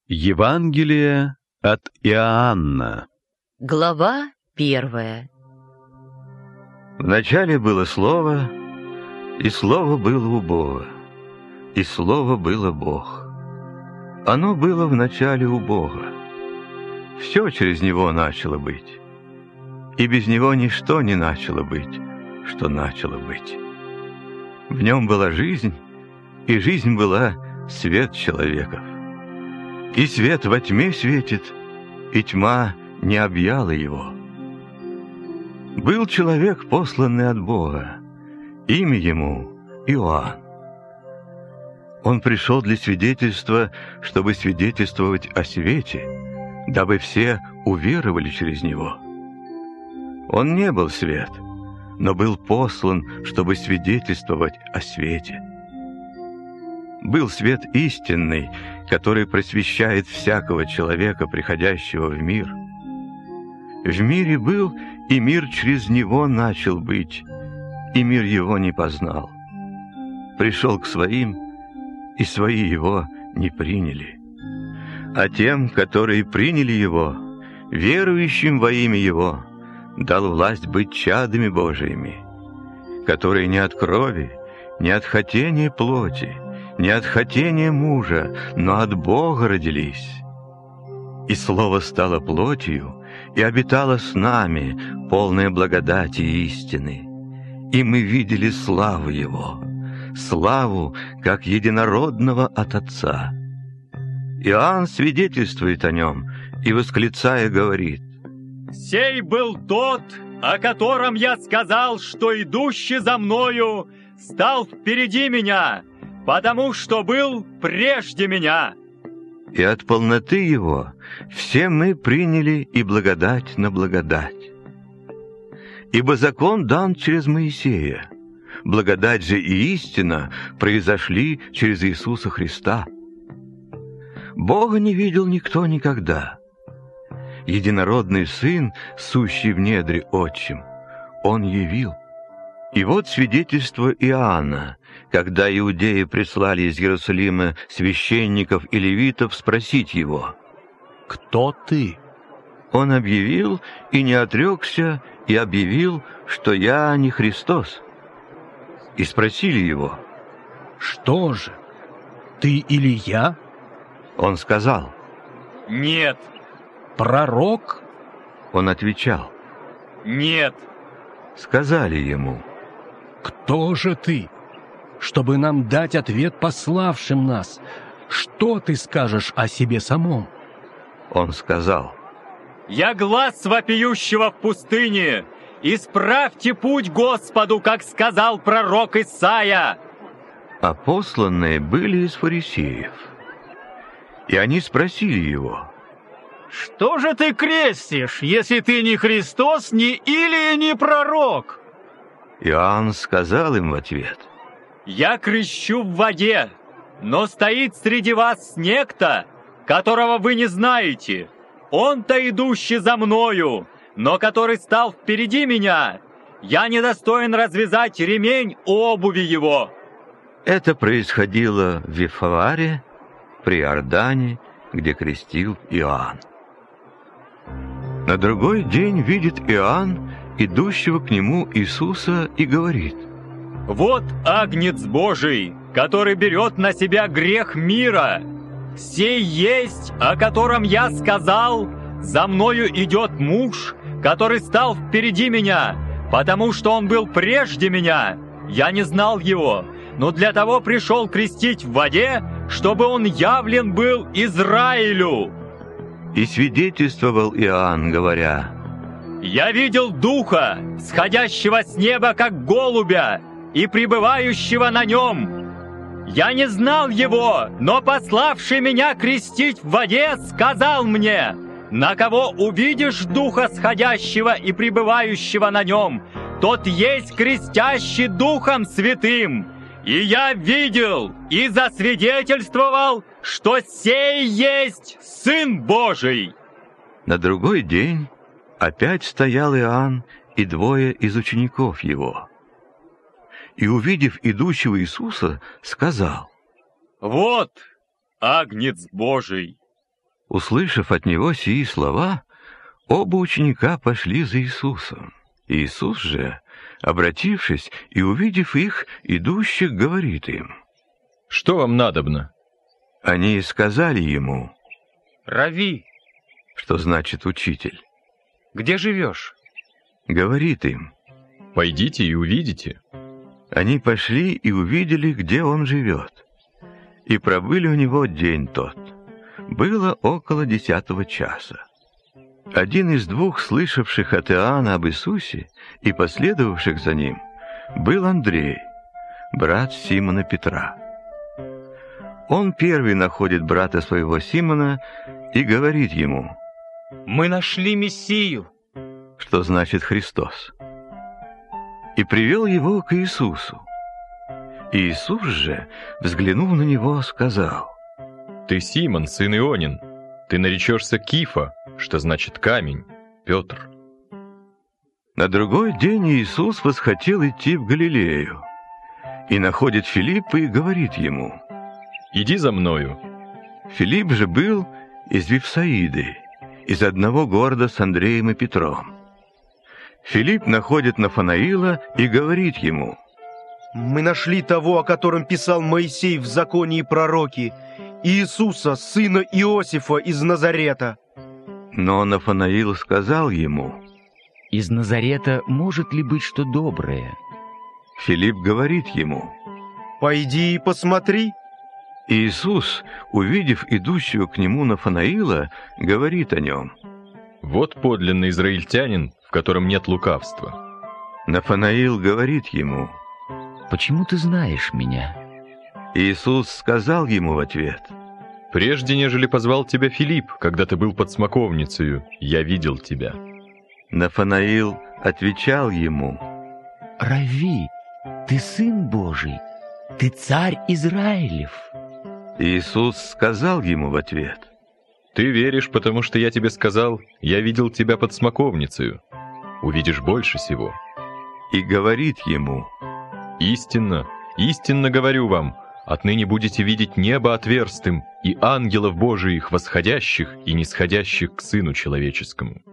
Евангелие от Иоанна. Глава 1. Вначале было Слово, и Слово было у Бога, и Слово было Бог. Оно было в начале у Бога. Все через Него начало быть, и без Него ничто не начало быть, что начало быть. В Нем была жизнь, и жизнь была свет человеков. И свет во тьме светит, и тьма не объяла его. Был человек, посланный от Бога, имя ему Иоанн. Он пришел для свидетельства, чтобы свидетельствовать о свете, дабы все уверовали через него. Он не был свет, но был послан, чтобы свидетельствовать о свете. Был свет истинный, который просвещает всякого человека, приходящего в мир. В мире был, и мир через него начал быть, и мир его не познал. Пришел к своим, и свои его не приняли. А тем, которые приняли его, верующим во имя его, дал власть быть чадами Божиими, которые не от крови, не от хотения плоти, не от хотения мужа, но от Бога родились. И Слово стало плотью и обитало с нами, полное благодати и истины. И мы видели славу Его, славу, как единородного от Отца. Иоанн свидетельствует о Нем и, восклицая, говорит: «Сей был тот, о котором я сказал, что идущий за мною стал впереди меня, потому что был прежде меня». И от полноты Его все мы приняли и благодать на благодать. Ибо закон дан через Моисея, благодать же и истина произошли через Иисуса Христа. Бога не видел никто никогда. Единородный Сын, сущий в недре Отчим, Он явил. И вот свидетельство Иоанна, когда иудеи прислали из Иерусалима священников и левитов спросить его: «Кто ты?» Он объявил и не отрекся, и объявил, что я не Христос. И спросили его: «Что же, ты Илия?» Он сказал: «Нет». «Пророк?» Он отвечал: «Нет». Сказали ему: «Кто же ты, чтобы нам дать ответ пославшим нас? Что ты скажешь о себе самом?» Он сказал: «Я глас вопиющего в пустыне. Исправьте путь Господу, как сказал пророк Исайя». А посланные были из фарисеев. И они спросили его: «Что же ты крестишь, если ты не Христос, не Илия, не пророк?» Иоанн сказал им в ответ: «Я крещу в воде, но стоит среди вас некто, которого вы не знаете. Он-то идущий за мною, но который стал впереди меня. Я недостоин развязать ремень обуви его». Это происходило в Вифаваре, при Иордане, где крестил Иоанн. На другой день видит Иоанн идущего к нему Иисуса и говорит: «Вот Агнец Божий, который берет на себя грех мира. Сей есть, о котором я сказал: за мною идет муж, который стал впереди меня, потому что он был прежде меня. Я не знал его, но для того пришел крестить в воде, чтобы он явлен был Израилю». И свидетельствовал Иоанн, говоря: «Я видел Духа, сходящего с неба, как голубя, и пребывающего на нем. Я не знал его, но пославший меня крестить в воде сказал мне: на кого увидишь Духа сходящего и пребывающего на нем, тот есть крестящий Духом Святым. И я видел и засвидетельствовал, что сей есть Сын Божий». На другой день опять стоял Иоанн и двое из учеников его. И, увидев идущего Иисуса, сказал: «Вот Агнец Божий». Услышав от него сии слова, оба ученика пошли за Иисусом. Иисус же, обратившись и увидев их, идущих, говорит им: «Что вам надобно?» Они сказали ему: Рави, что значит учитель. где живешь? Говорит им. «Пойдите и увидите». Они пошли и увидели, где он живет. И пробыли у него день тот. Было около 10 часа. Один из двух, слышавших от Иоанна об Иисусе и последовавших за ним, был Андрей, брат Симона Петра. Он первый находит брата своего Симона и говорит ему: Мы нашли Мессию. что значит Христос. И привел его к Иисусу. Иисус же, взглянув на него, сказал: «Ты Симон, сын Ионин. Ты наречешься Кифа, что значит камень, Петр». На другой день Иисус восхотел идти в Галилею, и находит Филиппа и говорит ему: «Иди за мною». Филипп же был из Вифсаиды, из одного города с Андреем и Петром. Филипп находит Нафанаила и говорит ему: «Мы нашли того, о котором писал Моисей в законе и пророки, Иисуса, сына Иосифа из Назарета». Но Нафанаил сказал ему: Из Назарета может ли быть что доброе? Филипп говорит ему: «Пойди и посмотри». Иисус, увидев идущего к нему Нафанаила, говорит о нем: «Вот подлинный израильтянин, в котором нет лукавства». Нафанаил говорит ему: Почему ты знаешь меня? Иисус сказал ему в ответ: «Прежде, нежели позвал тебя Филипп, когда ты был под смоковницею, я видел тебя». Нафанаил отвечал ему: Рави, ты сын Божий, ты царь Израилев. Иисус сказал ему в ответ: «Ты веришь, потому что я тебе сказал, я видел тебя под смоковницею. Увидишь больше сего». И говорит ему: «Истинно, истинно говорю вам, отныне будете видеть небо отверстым и ангелов Божиих, восходящих и нисходящих к Сыну Человеческому».